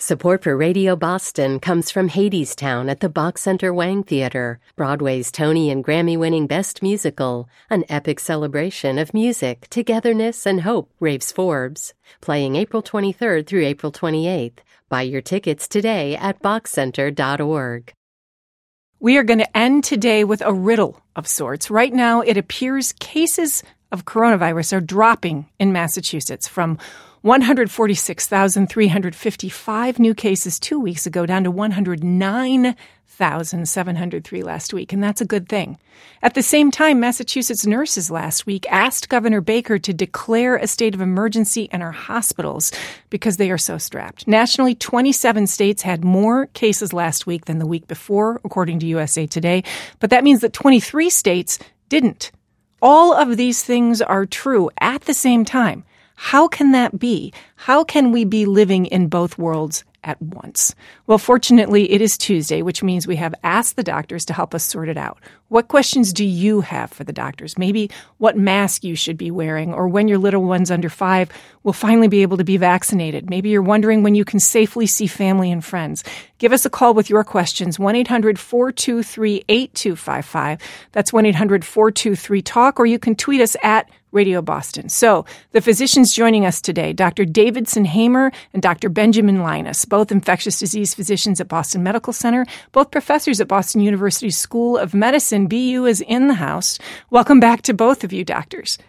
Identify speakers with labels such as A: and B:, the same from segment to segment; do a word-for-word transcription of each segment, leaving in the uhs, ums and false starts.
A: Support for Radio Boston comes from Hadestown at the Bach Center Wang Theater, Broadway's Tony and Grammy-winning Best Musical, an epic celebration of music, togetherness, and hope, raves Forbes. Playing April twenty-third through April twenty-eighth. Buy your tickets today at bach center dot org.
B: We are going to end today with a riddle of sorts. Right now, it appears cases of coronavirus are dropping in Massachusetts from one hundred forty-six thousand three hundred fifty-five new cases two weeks ago down to one hundred nine thousand seven hundred three last week, and that's a good thing. At the same time, Massachusetts nurses last week asked Governor Baker to declare a state of emergency in our hospitals because they are so strapped. Nationally, twenty-seven states had more cases last week than the week before, according to U S A Today, but that means that twenty-three states didn't. All of these things are true at the same time. How can that be? How can we be living in both worlds at once? Well, fortunately, it is Tuesday, which means we have asked the doctors to help us sort it out. What questions do you have for the doctors? Maybe what mask you should be wearing, or when your little one's under five will finally be able to be vaccinated. Maybe you're wondering when you can safely see family and friends. Give us a call with your questions, one eight hundred four two three eight two five five. That's one eight hundred four two three talk, or you can tweet us at Radio Boston. So the physicians joining us today, Doctor Davidson Hamer and Doctor Benjamin Linus, both infectious disease physicians at Boston Medical Center, both professors at Boston University School of Medicine. B U is in the house. Welcome back to both of you, doctors.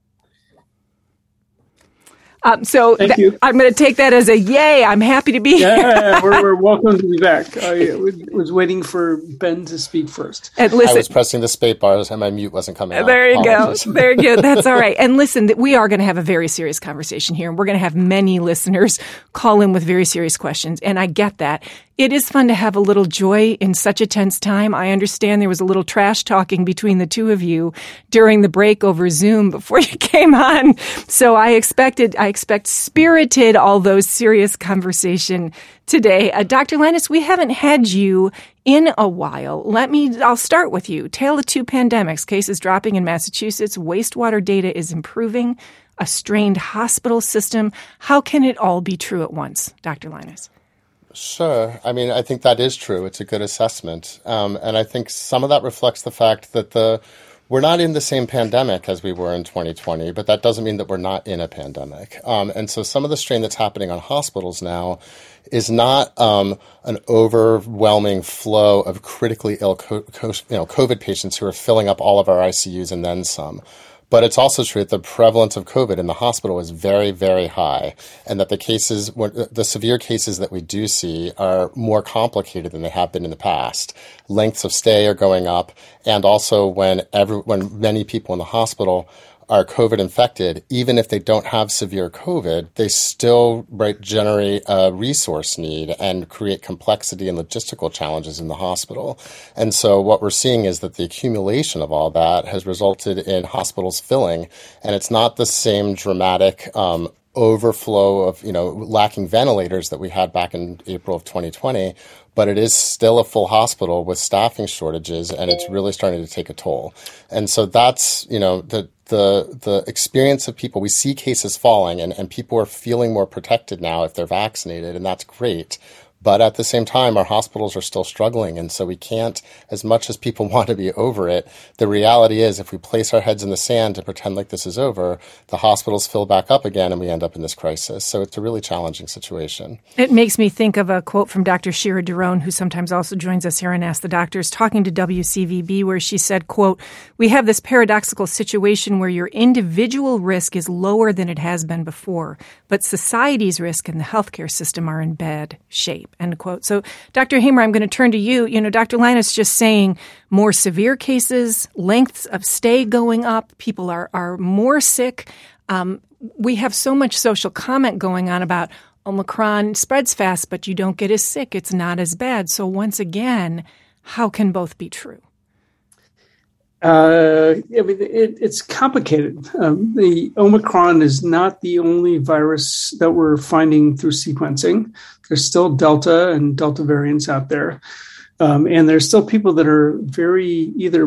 B: Um, so
C: Thank you.
B: Th- I'm going to take that as a yay. I'm happy to be here.
C: Yeah, we're, we're welcome to be back. I was waiting for Ben to speak first.
B: And listen,
D: I was pressing the space bars and my mute wasn't coming out.
B: There you
D: Apologies.
B: go. Very good. That's all right. And listen, we are going to have a very serious conversation here, and we're going to have many listeners call in with very serious questions. And I get that. It is fun to have a little joy in such a tense time. I understand there was a little trash talking between the two of you during the break over Zoom before you came on. So I expected, I expect spirited, although serious conversation today. Uh, Doctor Linus, we haven't had you in a while. Let me, I'll start with you. Tale of two pandemics, cases dropping in Massachusetts, wastewater data is improving, a strained hospital system. How can it all be true at once, Doctor Linus?
D: Sure. I mean, I think that is true. It's a good assessment. Um, and I think some of that reflects the fact that the we're not in the same pandemic as we were in twenty twenty, but that doesn't mean that we're not in a pandemic. Um, and so some of the strain that's happening on hospitals now is not um, an overwhelming flow of critically ill co- co- you know, COVID patients who are filling up all of our I C Us and then some. But it's also true that the prevalence of COVID in the hospital is very, very high, and that the cases, the severe cases that we do see are more complicated than they have been in the past. Lengths of stay are going up, and also when every, when many people in the hospital are COVID infected, even if they don't have severe COVID, they still right, generate a resource need and create complexity and logistical challenges in the hospital. And so what we're seeing is that the accumulation of all that has resulted in hospitals filling, and it's not the same dramatic um, overflow of, you know, lacking ventilators that we had back in April of twenty twenty, but it is still a full hospital with staffing shortages, and it's really starting to take a toll. And so that's, you know, the the the experience of people. We see cases falling, and, and people are feeling more protected now if they're vaccinated, and that's great. But at the same time, our hospitals are still struggling, and so we can't, as much as people want to be over it, the reality is if we place our heads in the sand to pretend like this is over, the hospitals fill back up again and we end up in this crisis. So it's a really challenging situation.
B: It makes me think of a quote from Doctor Shira Daron, who sometimes also joins us here on Ask the Doctors, talking to W C V B, where she said, quote, "We have this paradoxical situation where your individual risk is lower than it has been before, but society's risk and the healthcare system are in bad shape." End quote. So, Doctor Hamer, I'm going to turn to you. You know, Doctor Linus just saying more severe cases, lengths of stay going up, people are are more sick. Um, we have so much social comment going on about Omicron spreads fast, but you don't get as sick. It's not as bad. So once again, how can both be true?
C: Uh, I mean, it, it's complicated. Um, the Omicron is not the only virus that we're finding through sequencing. There's still Delta and Delta variants out there. Um, and there's still people that are very either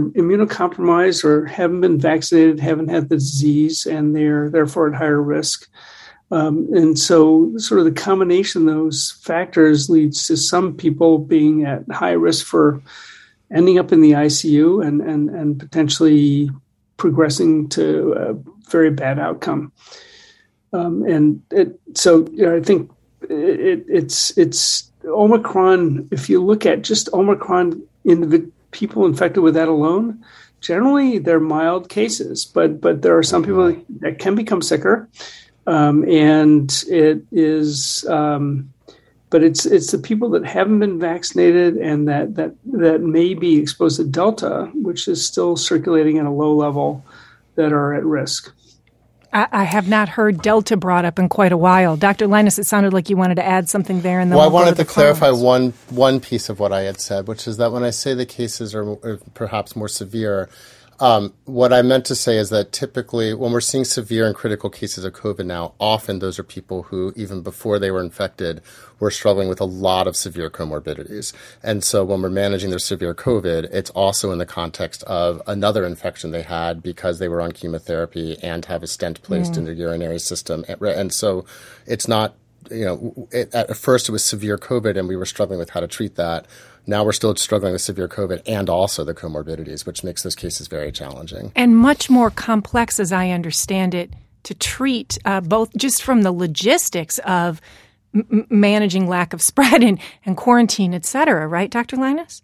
C: immunocompromised or haven't been vaccinated, haven't had the disease, and they're therefore at higher risk. Um, and so sort of the combination of those factors leads to some people being at high risk for ending up in the I C U and, and, and potentially progressing to a very bad outcome. Um, and it, so you know, I think it, it's it's Omicron. If you look at just Omicron in the people infected with that alone, generally they're mild cases, but but there are some people that can become sicker, um, and it is. Um, But it's it's the people that haven't been vaccinated and that, that that may be exposed to Delta, which is still circulating at a low level, that are at risk.
B: I, I have not heard Delta brought up in quite a while. Doctor Linus, it sounded like you wanted to add something there. And then
D: well,
B: we'll
D: I wanted
B: to,
D: to clarify one one piece of what I had said, which is that when I say the cases are, are perhaps more severe, Um, what I meant to say is that typically when we're seeing severe and critical cases of COVID now, often those are people who, even before they were infected, were struggling with a lot of severe comorbidities. And so when we're managing their severe COVID, it's also in the context of another infection they had because they were on chemotherapy and have a stent placed mm. in their urinary system. And so it's not, you know, it, at first it was severe COVID and we were struggling with how to treat that. Now we're still struggling with severe COVID and also the comorbidities, which makes those cases very challenging.
B: And much more complex, as I understand it, to treat, uh, both just from the logistics of m- managing lack of spread and, and quarantine, et cetera, right, Doctor Linus?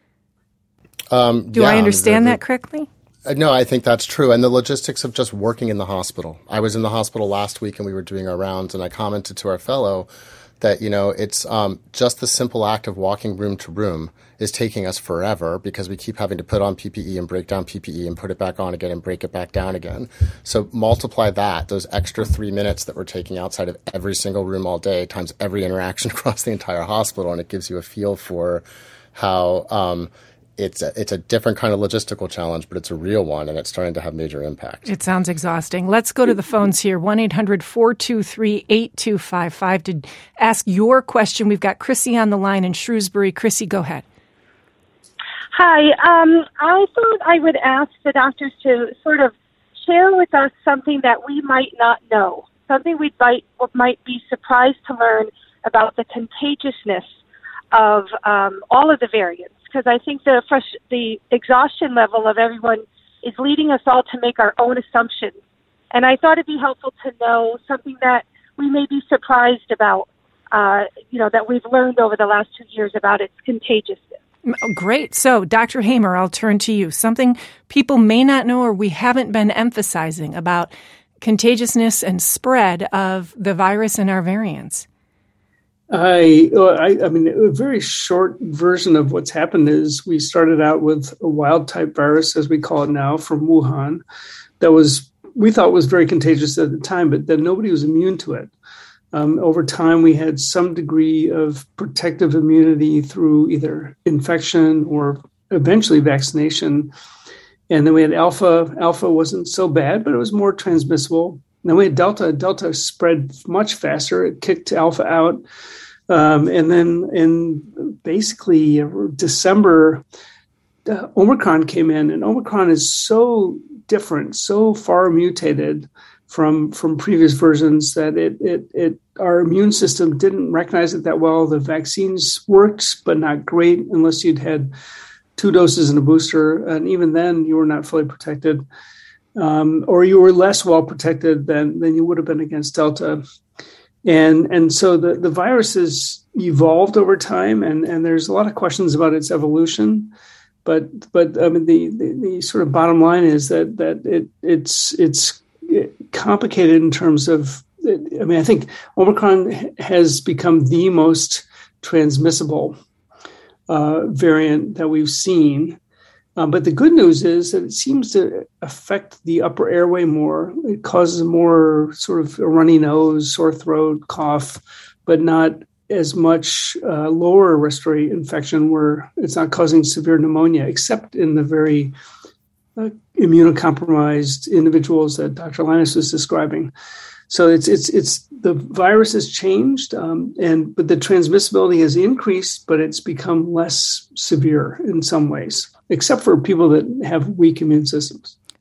D: Um,
B: Do
D: yeah,
B: I understand
D: the, the,
B: that correctly?
D: Uh, no, I think that's true. And the logistics of just working in the hospital. I was in the hospital last week and we were doing our rounds, and I commented to our fellow that, you know, it's um, just the simple act of walking room to room is taking us forever because we keep having to put on P P E and break down P P E and put it back on again and break it back down again. So multiply that, those extra three minutes that we're taking outside of every single room all day times every interaction across the entire hospital, and it gives you a feel for how um, it's a, it's a different kind of logistical challenge, but it's a real one, and it's starting to have major impact.
B: It sounds exhausting. Let's go to the phones here, one eight hundred four two three eight two five five, to ask your question. We've got Chrissy on the line in Shrewsbury. Chrissy, go ahead.
E: Hi. Um, I thought I would ask the doctors to sort of share with us something that we might not know, something we might, might be surprised to learn about the contagiousness of um, all of the variants. Because I think the fresh, the exhaustion level of everyone is leading us all to make our own assumptions. And I thought it'd be helpful to know something that we may be surprised about, uh, you know, that we've learned over the last two years about its contagiousness.
B: Oh, great. So, Doctor Hamer, I'll turn to you. Something people may not know or we haven't been emphasizing about contagiousness and spread of the virus and our variants.
C: I, I, I mean, a very short version of what's happened is we started out with a wild type virus, as we call it now, from Wuhan, that was we thought was very contagious at the time, but then nobody was immune to it. Um, over time, we had some degree of protective immunity through either infection or eventually vaccination. And then we had Alpha. Alpha wasn't so bad, but it was more transmissible. And then we had Delta. Delta spread much faster. It kicked Alpha out. Um, and then in basically December, uh, Omicron came in, and Omicron is so different, so far mutated from from previous versions that it it it our immune system didn't recognize it that well. The vaccines worked, but not great unless you'd had two doses and a booster, and even then you were not fully protected, um, or you were less well protected than than you would have been against Delta. And and so the, the virus has evolved over time, and, and there's a lot of questions about its evolution. But but I mean the, the, the sort of bottom line is that that it it's it's complicated in terms of, I mean, I think Omicron has become the most transmissible uh, variant that we've seen. Um, but the good news is that it seems to affect the upper airway more. It causes more sort of a runny nose, sore throat, cough, but not as much uh, lower respiratory infection where it's not causing severe pneumonia, except in the very uh, immunocompromised individuals that Doctor Linus was describing. So it's it's it's the virus has changed, um, and but the transmissibility has increased, but it's become less severe in some ways, except for people that have weak immune systems.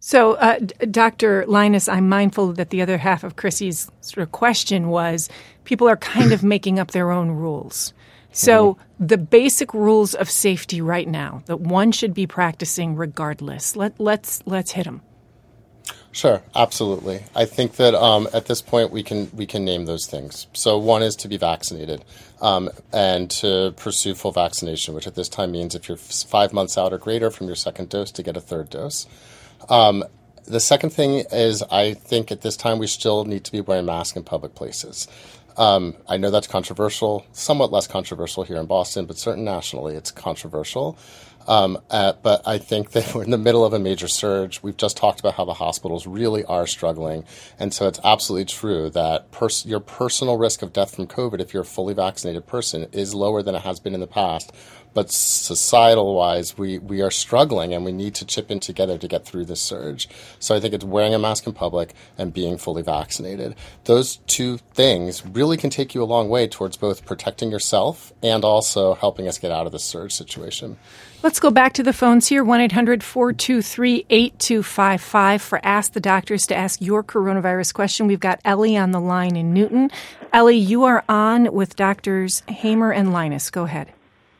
B: So, uh, Doctor Linus, I'm mindful that the other half of Chrissy's sort of question was people are kind of making up their own rules. So mm-hmm. the basic rules of safety right now that one should be practicing regardless, let, let's let's hit them.
D: Sure, absolutely. I think that um, at this point we can we can name those things. So one is to be vaccinated um, and to pursue full vaccination, which at this time means if you're five months out or greater from your second dose to get a third dose. Um, the second thing is I think at this time we still need to be wearing masks in public places. Um, I know that's controversial, somewhat less controversial here in Boston, but certainly nationally it's controversial. Um, uh, but I think that we're in the middle of a major surge. We've just talked about how the hospitals really are struggling. And so it's absolutely true that pers- your personal risk of death from COVID, if you're a fully vaccinated person, is lower than it has been in the past. But societal-wise, we, we are struggling, and we need to chip in together to get through this surge. So I think it's wearing a mask in public and being fully vaccinated. Those two things really can take you a long way towards both protecting yourself and also helping us get out of this surge situation.
B: Let's go back to the phones here, one eight hundred four two three eight two five five for Ask the Doctors to ask your coronavirus question. We've got Ellie on the line in Newton. Ellie, you are on with Doctors Hamer and Linus. Go ahead.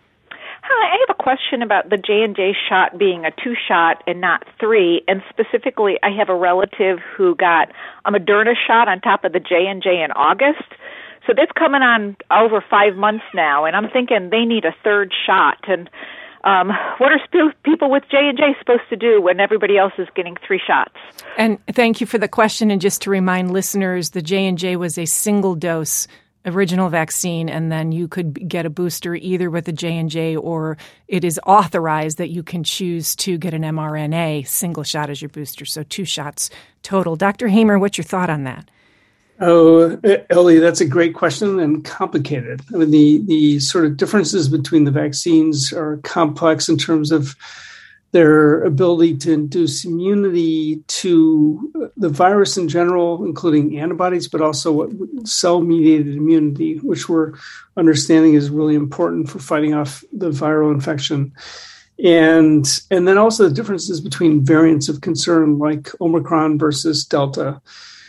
F: Hi, I have a question about the J and J shot being a two-shot and not three, and specifically I have a relative who got a Moderna shot on top of the J and J in August. So that's coming on over five months now, and I'm thinking they need a third shot. And um, what are sp- people with J and J supposed to do when everybody else is getting three shots?
B: And thank you for the question. And just to remind listeners, the J and J was a single-dose original vaccine, and then you could get a booster either with the J and J or it is authorized that you can choose to get an mRNA single shot as your booster. So two shots total. Doctor Hamer, what's your thought on that?
C: Oh, Ellie, that's a great question and complicated. I mean, the, the sort of differences between the vaccines are complex in terms of their ability to induce immunity to the virus in general, including antibodies, but also what cell-mediated immunity, which we're understanding is really important for fighting off the viral infection. And, and then also the differences between variants of concern like Omicron versus Delta.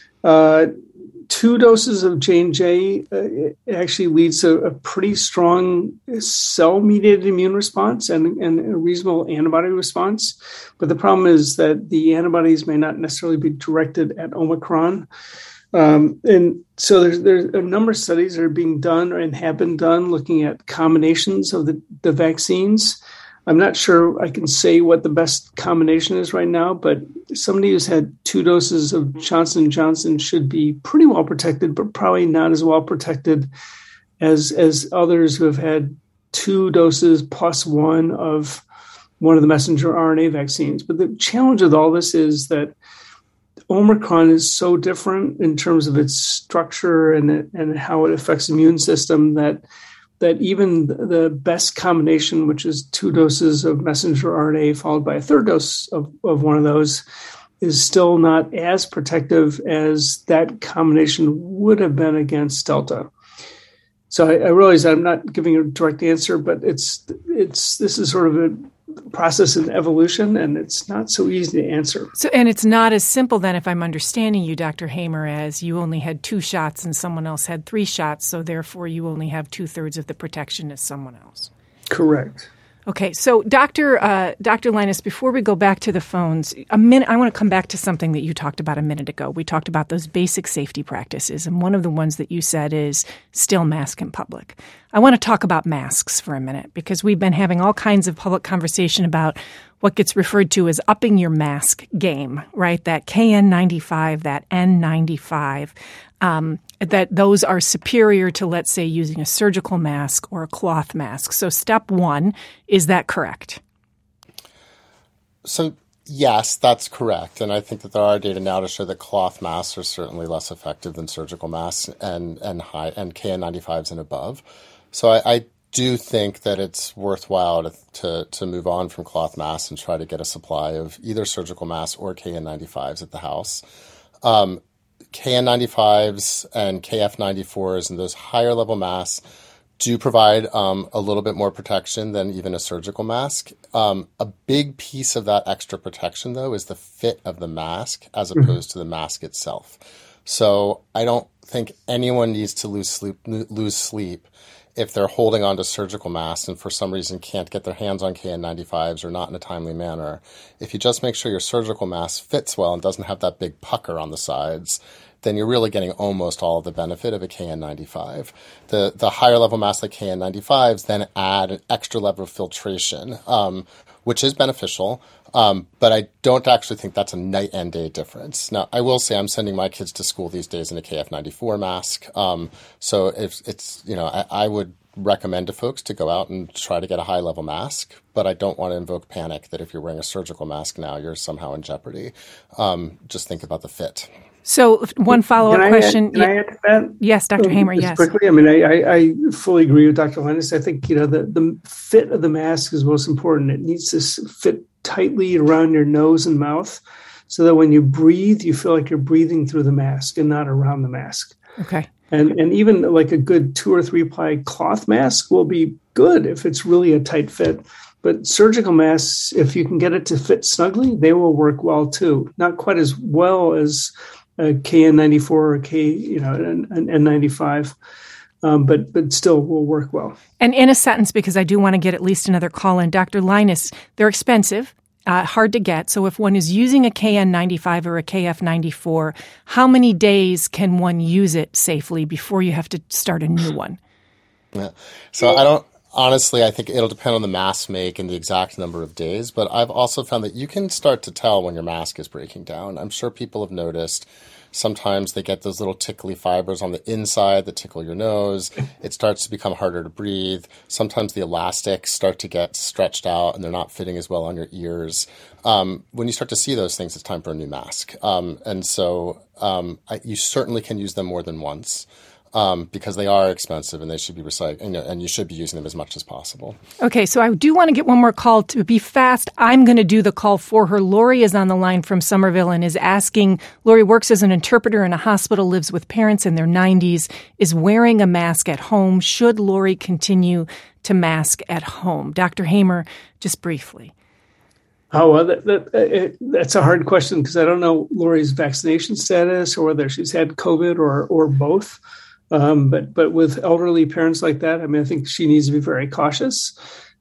C: Uh, Two doses of J and J uh, actually leads to a pretty strong cell-mediated immune response and, and a reasonable antibody response. But the problem is that the antibodies may not necessarily be directed at Omicron. Um, and so there's, there's a number of studies that are being done and have been done looking at combinations of the, the vaccines. I'm not sure I can say what the best combination is right now, but somebody who's had two doses of Johnson and Johnson should be pretty well protected, but probably not as well protected as as others who have had two doses plus one of one of the messenger R N A vaccines. But the challenge with all this is that Omicron is so different in terms of its structure and it, and how it affects the immune system that that even the best combination, which is two doses of messenger R N A followed by a third dose of, of one of those, is still not as protective as that combination would have been against Delta. So I, I realize I'm not giving a direct answer, but it's it's this is sort of a process in evolution, and it's not so easy to answer.
B: So, and it's not as simple then, if I'm understanding you, Doctor Hamer, as you only had two shots and someone else had three shots, so therefore you only have two-thirds of the protection as someone else.
C: Correct.
B: Okay, so Doctor Uh, Doctor Linus, before we go back to the phones, a minute, I want to come back to something that you talked about a minute ago. We talked about those basic safety practices, and one of the ones that you said is still mask in public. I want to talk about masks for a minute because we've been having all kinds of public conversation about what gets referred to as upping your mask game, right? That K N ninety-five, that N ninety-five. Um, that those are superior to, let's say, using a surgical mask or a cloth mask. So step one, is that correct?
D: So yes, that's correct. And I think that there are data now to show that cloth masks are certainly less effective than surgical masks and, and high and K N ninety-fives and above. So I, I do think that it's worthwhile to, to, to move on from cloth masks and try to get a supply of either surgical masks or K N ninety-fives at the house. Um, K N ninety-fives and K F ninety-fours and those higher level masks do provide um, a little bit more protection than even a surgical mask. Um, a big piece of that extra protection, though, is the fit of the mask as opposed mm-hmm. to the mask itself. So I don't think anyone needs to lose sleep, lose sleep if they're holding on to surgical masks and for some reason can't get their hands on K N ninety-fives or not in a timely manner. If you just make sure your surgical mask fits well and doesn't have that big pucker on the sides, then you're really getting almost all of the benefit of a K N ninety-five. The the higher level masks like K N ninety-fives then add an extra level of filtration, um, which is beneficial, um, but I don't actually think that's a night and day difference. Now, I will say I'm sending my kids to school these days in a K F ninety-four mask, um, so if it's, you know, I, I would recommend to folks to go out and try to get a high level mask, but I don't want to invoke panic that if you're wearing a surgical mask now, you're somehow in jeopardy. Um, just think about the fit.
B: So one follow-up
C: can
B: question.
C: I add, can I add to that?
B: Yes, Doctor
C: Um,
B: Hamer,
C: just
B: yes.
C: Quickly, I mean, I, I, I fully agree with Doctor Linus. I think, you know, the, the fit of the mask is most important. It needs to fit tightly around your nose and mouth so that when you breathe, you feel like you're breathing through the mask and not around the mask.
B: Okay.
C: And and even like a good two or three ply cloth mask will be good if it's really a tight fit. But surgical masks, if you can get it to fit snugly, they will work well too. Not quite as well as a K N ninety-four or a K, you know, an N ninety-five, um, but but still will work well.
B: And in a sentence, because I do want to get at least another call in, Doctor Linus, they're expensive. Uh, hard to get. So if one is using a K N ninety-five or a K F ninety-four, how many days can one use it safely before you have to start a new one?
D: Yeah. So I don't, honestly, I think it'll depend on the mask make and the exact number of days, but I've also found that you can start to tell when your mask is breaking down. I'm sure people have noticed sometimes they get those little tickly fibers on the inside that tickle your nose. It starts to become harder to breathe. Sometimes the elastics start to get stretched out and they're not fitting as well on your ears. Um, when you start to see those things, it's time for a new mask. Um, and so um, I, you certainly can use them more than once. Um, because they are expensive and they should be recycled, and, and you should be using them as much as possible.
B: Okay, so I do want to get one more call. To be fast, I'm going to do the call for her. Lori is on the line from Somerville and is asking, Lori works as an interpreter in a hospital, lives with parents in their nineties, is wearing a mask at home. Should Lori continue to mask at home? Doctor Hamer, just briefly.
C: Oh, well, that, that, it, that's a hard question because I don't know Lori's vaccination status or whether she's had COVID or or both. Um, but but with elderly parents like that, I mean, I think she needs to be very cautious.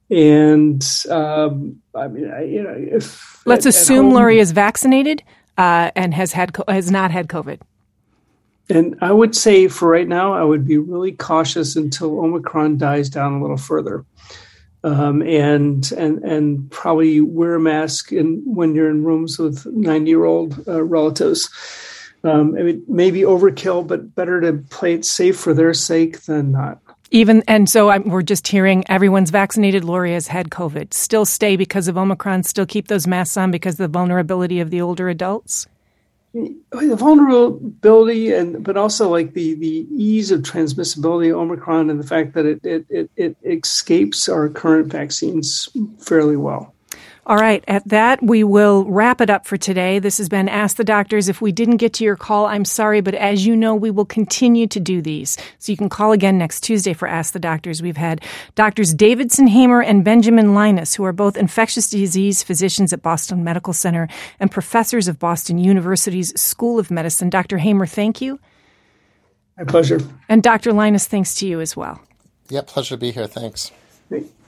C: And um, I mean, I, you know, if
B: let's
C: at,
B: assume
C: at home,
B: Lori is vaccinated uh, and has had has not had COVID.
C: And I would say for right now, I would be really cautious until Omicron dies down a little further, um, and and and probably wear a mask in, when you're in rooms with ninety-year-old uh, relatives. Um, I mean, maybe overkill, but better to play it safe for their sake than not.
B: Even and so I'm, we're just hearing everyone's vaccinated. Lori has had COVID. Still stay because of Omicron. Still keep those masks on because of the vulnerability of the older adults.
C: The vulnerability, and but also like the, the ease of transmissibility of Omicron and the fact that it it, it it escapes our current vaccines fairly well.
B: All right. At that, we will wrap it up for today. This has been Ask the Doctors. If we didn't get to your call, I'm sorry, but as you know, we will continue to do these. So you can call again next Tuesday for Ask the Doctors. We've had Doctors Davidson Hamer and Benjamin Linus, who are both infectious disease physicians at Boston Medical Center and professors of Boston University's School of Medicine. Doctor Hamer, thank you.
C: My pleasure.
B: And Doctor Linus, thanks to you as well.
D: Yeah, pleasure to be here. Thanks.
C: Great.